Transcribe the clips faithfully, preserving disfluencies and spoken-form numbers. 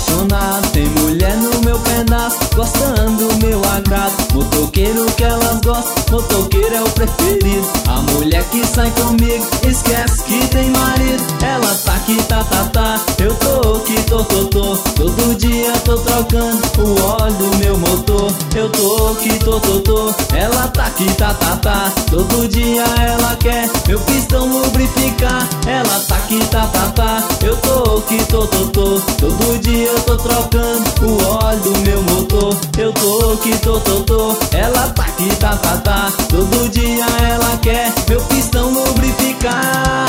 apaixonado. Tem mulher no meu pedaço, gostando do meu agrado. Motoqueiro que elas gostam, motoqueiro é o preferido. A mulher que sai comigo, esquece que tem marido. Ela tá aqui, tá, tá, tá, eu tô aqui, tô, tô, tô. Todo dia tô trocando o óleo do meu motor. Eu tô aqui, tô, tô, tô. Ela tá aqui, tá, tá, tá. Todo dia ela quer meu pistão lubrificar. Ela tá aqui, tá, tá, tá. Eu tô aqui, tô, tô, tô. Todo dia eu tô trocando o óleo do meu motor. Eu tô aqui, tô, tô, tô. Ela tá aqui, tá, tá, tá. Todo dia ela quer meu pistão lubrificar.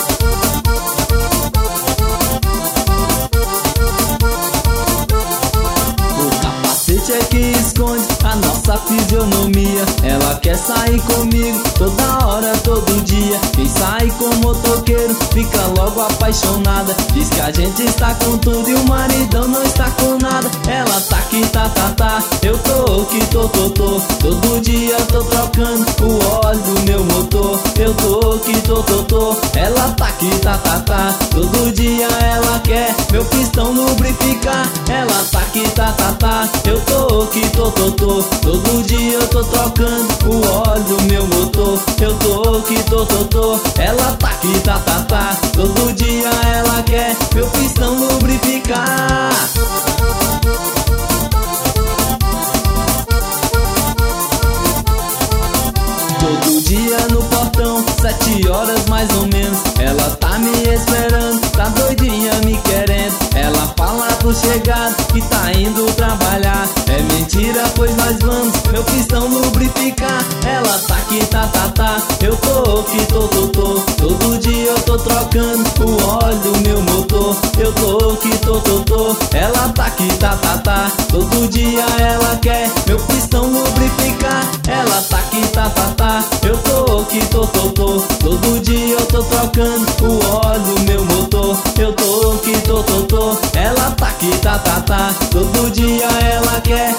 É que esconde a nossa fisionomia. Ela quer sair comigo toda hora, todo dia. Quem sai com motoqueiro fica logo apaixonada. Diz que a gente está com tudo e o maridão não está com nada. Ela tá aqui, tá, tá, tá. Eu tô aqui, tô, tô, tô. Todo dia eu tô trocando o óleo do meu motor. Eu tô aqui, tô, tô, tô. Ela tá aqui, tá, tá, tá. Todo dia ela quer meu pistão lubrificar. Ela tá aqui, tá, tá, tá. Eu tô aqui, tô, tô, tô. Todo dia eu tô trocando o óleo do meu motor. Eu tô aqui, tô, tô, tô. Ela tá aqui, tá, tá, tá. Todo dia ela quer meu pistão lubrificar. Todo dia no portão, sete horas mais ou menos. Ela tá me esperando, tá doidinha me querendo. Ela fala pro chegado que tá indo trabalhar. É mentira, pois nós vamos meu pistão lubrificar. Ela tá aqui, tá, tá, tá. Eu tô aqui, tô, tô, tô. Todo dia eu tô trocando o óleo do meu motor. Eu tô aqui, tô, tô, tô. Ela tá aqui, tá, tá, tá. Todo dia ela quer meu pistão lubrificar. Ela tá aqui, tá, tá, tá. Eu tô aqui, tô, tô, tô. Todo dia eu tô trocando o óleo do meu motor. Eu tô aqui, tô, tô, tô. Ela tá aqui, tá, tá, tá. Todo dia ela quer